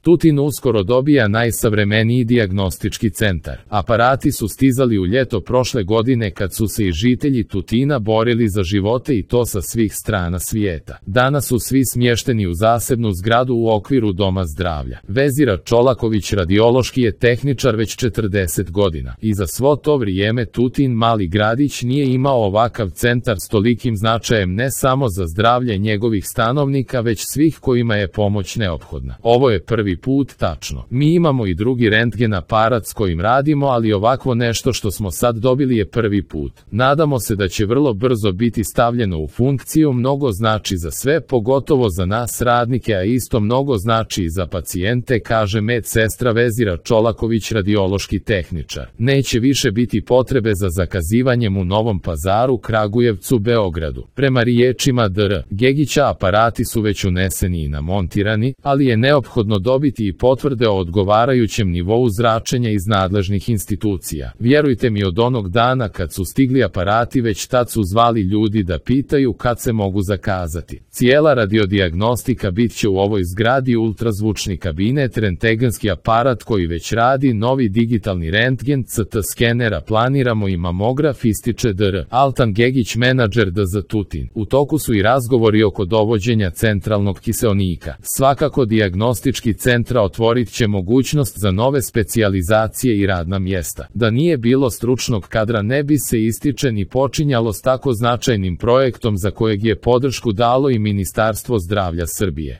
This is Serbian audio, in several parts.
Tutin uskoro dobija najsavremeniji dijagnostički centar. Aparati su stizali u ljeto prošle godine kad su se i žitelji Tutina borili za živote i to sa svih strana svijeta. Danas su svi smješteni u zasebnu zgradu u okviru Doma zdravlja. Vezira Čolaković radiološki je tehničar već 40 godina. I za svo to vrijeme Tutin, mali gradić, nije imao ovakav centar s tolikim značajem ne samo za zdravlje njegovih stanovnika, već svih kojima je pomoć neophodna. Ovo je prvi put, tačno. Mi imamo i drugi rentgen aparat s kojim radimo, ali ovakvo nešto što smo sad dobili je prvi put. Nadamo se da će vrlo brzo biti stavljeno u funkciju, mnogo znači za sve, pogotovo za nas radnike, a isto mnogo znači i za pacijente, kaže med sestra Vezira Čolaković, radiološki tehničar. Neće više biti potrebe za zakazivanjem u Novom Pazaru, Kragujevcu, Beogradu. Prema riječima Dr. Gegića, aparati su već uneseni i namontirani, ali je neophodno dobiti i potvrde o odgovarajućem nivou zračenja iz nadležnih institucija. Vjerujte mi, od onog dana kad su stigli aparati već tad su zvali ljudi da pitaju kad se mogu zakazati. Cijela radiodijagnostika bit će u ovoj zgradi, ultrazvučni kabinet, rentgenski aparat koji već radi, novi digitalni rentgen, CT skenera planiramo i mamograf, ističe Dr. Altan Gegić, menadžer DZ Tutin. U toku su i razgovori oko dovođenja centralnog kiseonika. Svakako dijagnostički centra otvorit će mogućnost za nove specijalizacije i radna mjesta. Da nije bilo stručnog kadra ne bi se, ističe, ni počinjalo s tako značajnim projektom za kojeg je podršku dalo i Ministarstvo zdravlja Srbije.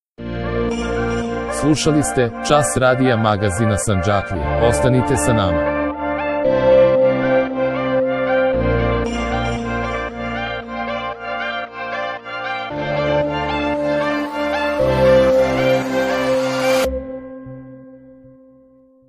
Slušali ste Čas radija magazina Sandžaklije. Ostanite sa nama.